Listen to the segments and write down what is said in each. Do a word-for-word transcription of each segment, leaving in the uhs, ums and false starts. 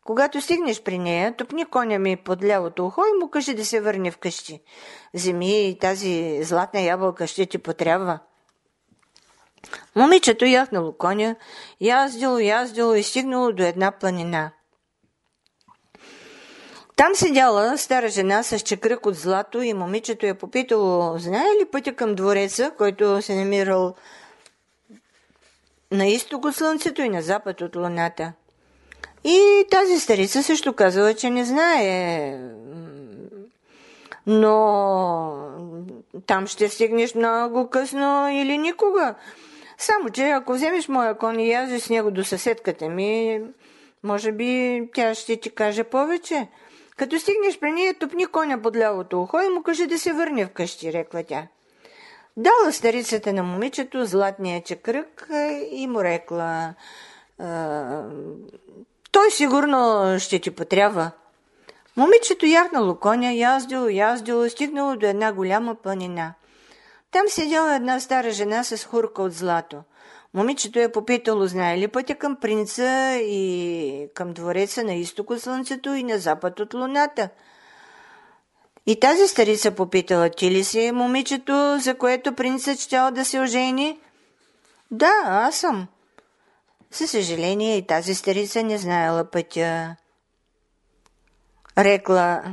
Когато стигнеш при нея, тупни коня ми под лявото ухо и му кажи да се върне вкъщи. Вземи и тази златна ябълка, ще ти потрябва. Момичето яхнало коня, яздило, яздило и стигнало до една планина. Там седяла стара жена с чекрък от злато и момичето я попитало, знае ли пътя към двореца, който се намирал на изток от слънцето и на запад от луната. И тази старица също казала, че не знае, но там ще стигнеш много късно или никога. Само, че ако вземеш моя кон и яздиш с него до съседката ми, може би тя ще ти каже повече. Като стигнеш при нея, тупни коня под лявото ухо и му кажи да се върне вкъщи, рекла тя. Дала старицата на момичето златния чекрък и му рекла, той сигурно ще ти потрябва. Момичето яхнало коня, яздило, яздило, стигнало до една голяма планина. Там седяла една стара жена с хурка от злато. Момичето е попитало, знае ли пътя към принца и към двореца на изток от слънцето и на запад от луната. И тази старица попитала, ти ли си момичето, за което принцът щял да се ожени? Да, аз съм. Със съжаление и тази старица не знаела пътя. Рекла,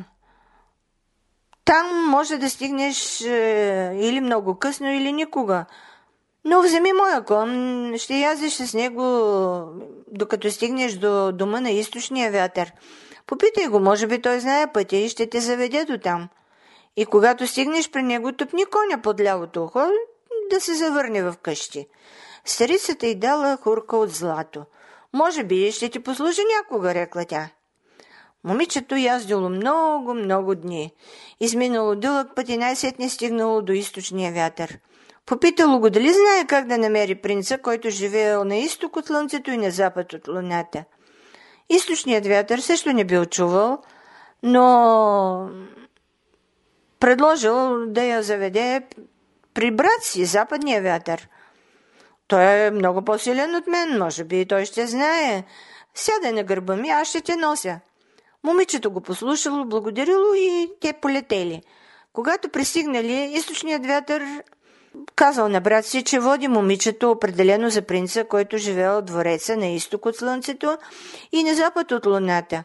там може да стигнеш е, или много късно, или никога. Но вземи моя кон, ще яздиш с него, докато стигнеш до дома на източния вятър. Попитай го, може би той знае пътя и ще те заведе до там. И когато стигнеш при него, тупни коня под лявото ухо, да се завърне в къщи. Старицата й дала хурка от злато. Може би ще ти послужи някога, рекла тя. Момичето яздило много, много дни. Изминало дълъг път и най-сетне стигнало до източния вятър. Попитало го дали знае как да намери принца, който живеел на изток от слънцето и на запад от луната. Източният вятър също не бил чувал, но предложил да я заведе при брат си, западния вятър. Той е много по-силен от мен, може би и той ще знае. Сядай на гърба ми, аз ще те нося. Момичето го послушало, благодарило и те полетели. Когато пристигнали, източният вятър казал на брат си, че води момичето определено за принца, който живеел в двореца на изток от слънцето и на запад от луната.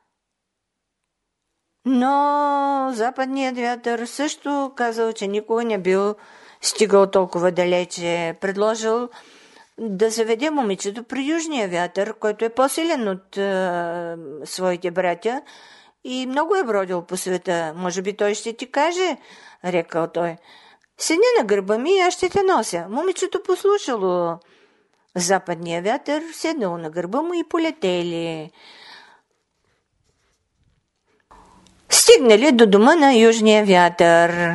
Но западният вятър също казал, че никога не бил стигал толкова далече. Предложил да заведе момичето при южния вятър, който е по-силен от е, своите братя и много е бродил по света. Може би той ще ти каже, рекал той. Седни на гърба ми и аз ще те нося. Момичето послушало западния вятър, седнало на гърба му и полетели. Стигнали до дома на южния вятър.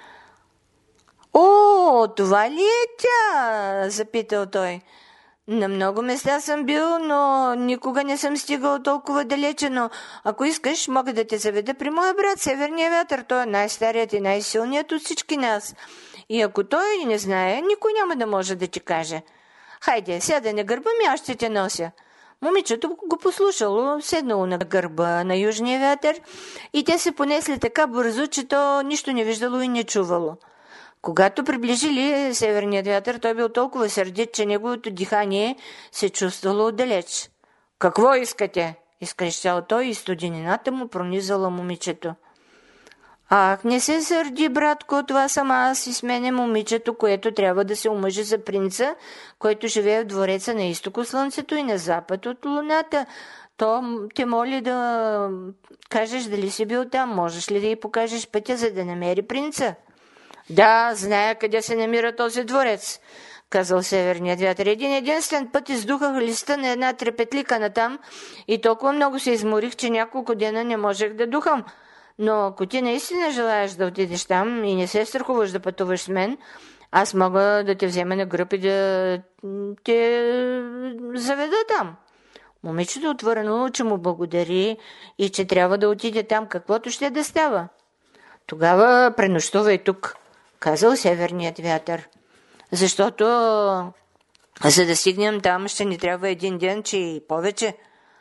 О, това ли е тя? Запитал той. На много места съм бил, но никога не съм стигал толкова далече, но ако искаш, мога да те заведа при моя брат, Северния вятър. Той е най-старият и най-силният от всички нас. И ако той не знае, никой няма да може да ти каже. Хайде, сядай на гърба ми, аз ще те нося. Момичето го послушало, седнало на гърба на южния вятър и те се понесли така бързо, че то нищо не виждало и не чувало. Когато приближили северният вятър, той бил толкова сърдит, че неговото дихание се чувствало отдалеч. Какво искате? Изкрещял той и студенината му пронизала момичето. Ах, не се сърди, братко, това съм аз и с мене момичето, което трябва да се омъжи за принца, който живее в двореца на изток от слънцето и на запад от луната. То те моли да кажеш дали си бил там, можеш ли да й покажеш пътя, за да намери принца? Да, зная къде се намира този дворец, казал северният вятър. Един единствен път издухах листа на една трепетлика натам и толкова много се изморих, че няколко дена не можех да духам. Но ако ти наистина желаеш да отидеш там и не се страхуваш да пътуваш с мен, аз мога да те взема на гръб и да те заведа там. Момичето отвърнало, че му благодари и че трябва да отиде там, каквото ще да става. Тогава пренощувай тук, казал северният вятър. Защото за да стигнем там ще ни трябва един ден, че и повече.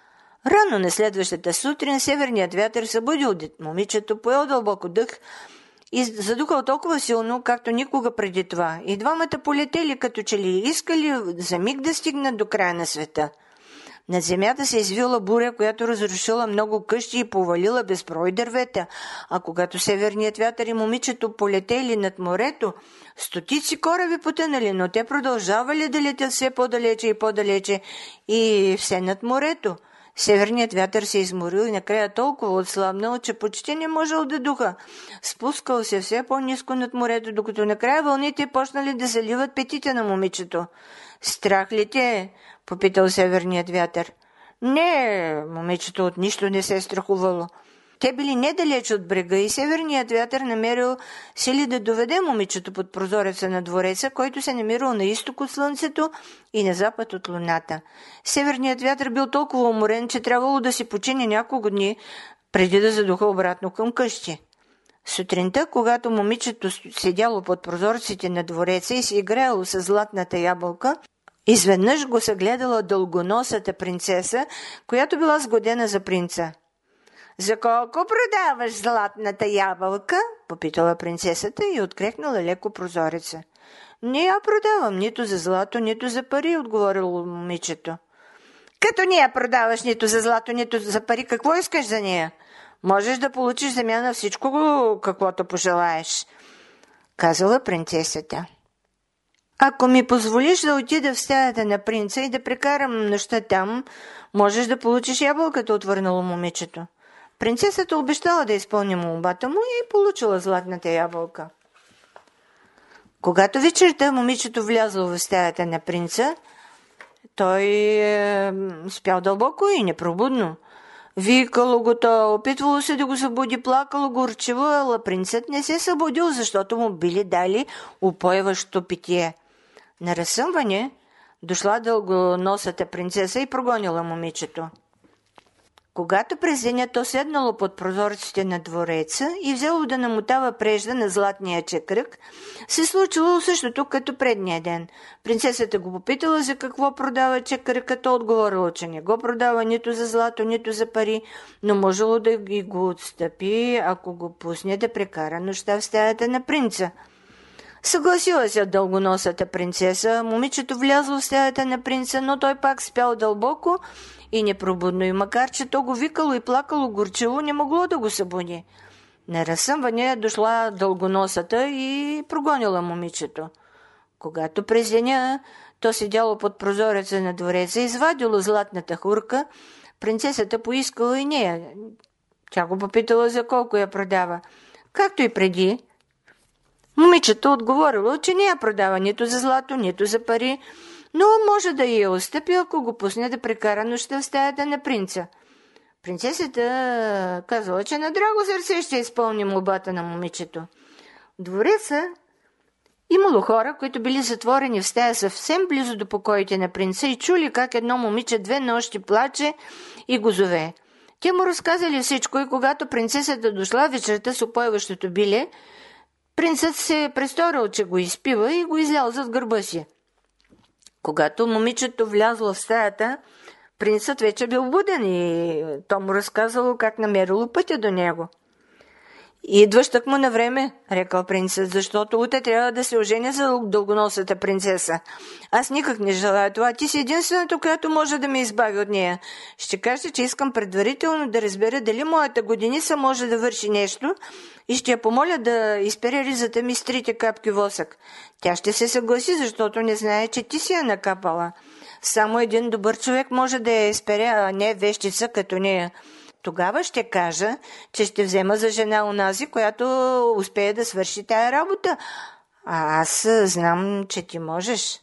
Рано на следващата сутрин северният вятър събудил момичето, поел дълбоко дъх и задухал толкова силно, както никога преди това. И двамата полетели, като че ли искали за миг да стигнат до края на света. Над земята се извила буря, която разрушила много къщи и повалила безброй дървета, а когато северният вятър и момичето полетели над морето, стотици кораби потънали, но те продължавали да летят все по-далече и по-далече и все над морето. Северният вятър се изморил и накрая толкова отслабнал, че почти не можел да духа. Спускал се все по-ниско над морето, докато накрая вълните почнали да заливат петите на момичето. Страх ли те? Попитал северният вятър. Не, момичето от нищо не се е страхувало. Те били недалеч от брега и северният вятър намерил сили да доведе момичето под прозореца на двореца, който се намирал на изток от слънцето и на запад от луната. Северният вятър бил толкова уморен, че трябвало да си почине няколко дни, преди да задуха обратно към къщи. Сутринта, когато момичето седяло под прозорците на двореца и се играело с златната ябълка, изведнъж го съгледала дългоносата принцеса, която била сгодена за принца. «За колко продаваш златната ябълка?» попитала принцесата и открехнала леко прозореца. «Не я продавам нито за злато, нито за пари», отговорило момичето. «Като не я продаваш нито за злато, нито за пари, какво искаш за нея? Можеш да получиш замяна всичко, каквото пожелаеш», казала принцесата. «Ако ми позволиш да отида в стаята на принца и да прекарам нощта там, можеш да получиш ябълката», отвърнало момичето. Принцесата обещала да изпълни молбата му и получила златната ябълка. Когато вечерта момичето влязло в стаята на принца, той е, спял дълбоко и непробудно. Викало го то, опитвало се да го събуди, плакало горчиво, ала принцът не се събудил, защото му били дали упойващо питие. На разсъмване дошла дългоносата принцеса и прогонила момичето. Когато през деня то седнало под прозорците на двореца и взело да намотава прежда на златния чекръг, се случило същото като предния ден. Принцесата го попитала за какво продава чекръка, то отговорило, че не го продава нито за злато, нито за пари, но можело да ги го отстъпи, ако го пусне да прекара нощта в стаята на принца. Съгласила се дългоносата принцеса, момичето влязло в стаята на принца, но той пак спял дълбоко и непробудно, и макар че то го викало и плакало горчиво, не могло да го събуди. На разсъмване дошла дългоносата и прогонила момичето. Когато през деня то седяло под прозореца на двореца, извадило златната хурка, принцесата поискала и нея. Тя го попитала за колко я продава. Както и преди, момичето отговорило, че не я продава нито за злато, нито за пари, но може да я отстъпи, ако го пусне да прекара нощта в стаята на принца. Принцесата казала, че на драго сърце ще изпълни молбата на момичето. В двореца имало хора, които били затворени в стая съвсем близо до покоите на принца и чули как едно момиче две нощи плаче и го зове. Те му разказали всичко и когато принцесата дошла вечерта с опойващото биле, принцът се престорил, че го изпива и го излял зад гърба си. Когато момичето влязло в стаята, принцът вече бил буден и то му разказало как намерило пътя до него. «Идваш так му на време», рекал принцът, «защото утре трябва да се оженя за дългоносата принцеса. Аз никак не желая това. Ти си единственото, която може да ме избави от нея. Ще кажа, че искам предварително да разбера дали моята годеница може да върши нещо и ще я помоля да изпере ризата ми с трите капки восък. Тя ще се съгласи, защото не знае, че ти си я накапала. Само един добър човек може да я изпере, а не вещица като нея. Тогава ще кажа, че ще взема за жена онази, която успее да свърши тая работа. А аз знам, че ти можеш».